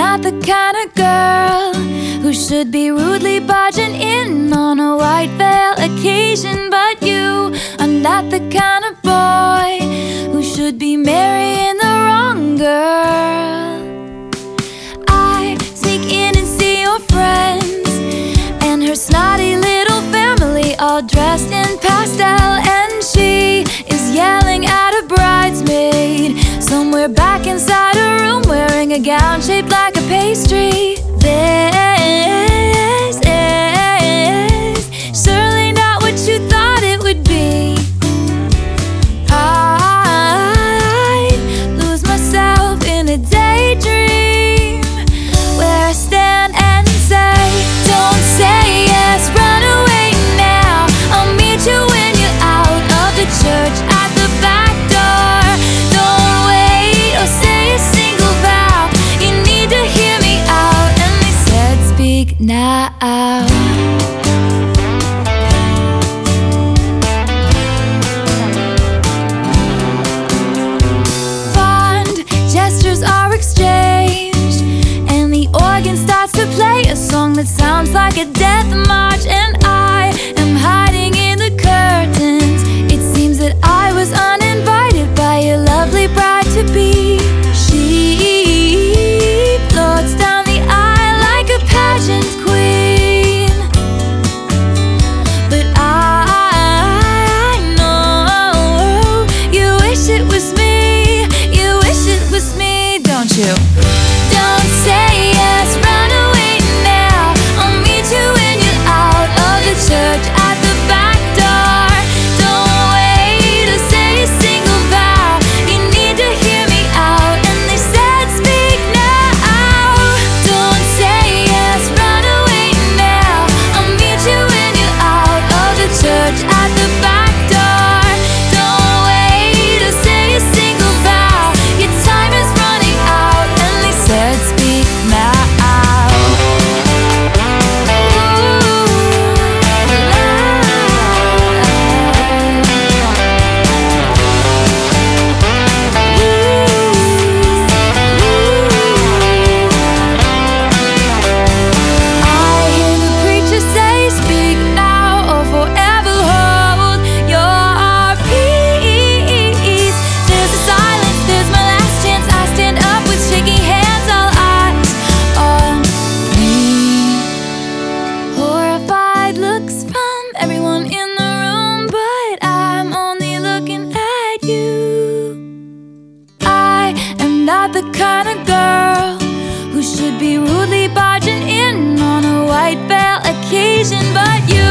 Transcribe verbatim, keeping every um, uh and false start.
not the kind of girl who should be rudely barging in on a white veil occasion. But you are not the kind of boy who should be marrying the wrong girl. I sneak in and see your friends and her snotty little family, all dressed in pastel, and she is yelling at a bridesmaid somewhere back inside a room, wearing a gown shaped like a pastry. This is surely not what you thought it would be. I lose myself in a daydream where I stand and say, don't say yes, run away now. I'll meet you when you're out of the church at the back door. Don't wait or say a single vow. You need to hear me out. And they said, speak now. Fond gestures are exchanged, and the organ starts to play a song that sounds like a death march. And I am hiding in the curtains. It seems that I was uninvited by your lovely bride-to-be. She floats down the aisle like a pageant queen, but I know you wish it was me. You wish it was me, don't you? Don't say yes, run away now. I'll meet you when you're out of the church at the back door. Don't wait to say a single vow. You need to hear me out. And they said, speak now. Don't say yes, run away now. I'll meet you when you're out of the church at the back door. Don't wait to say a single vow. Your time is running out. And they said, speak now. I hear the preacher say, speak now or forever hold your peace. There's a silence, there's my last chance. I stand up with shaky hands, all eyes on me. Horrified looks from everyone in the room, but I'm only looking at you. I am not the kind of girl who should be rudely barging in on a white veil occasion, but you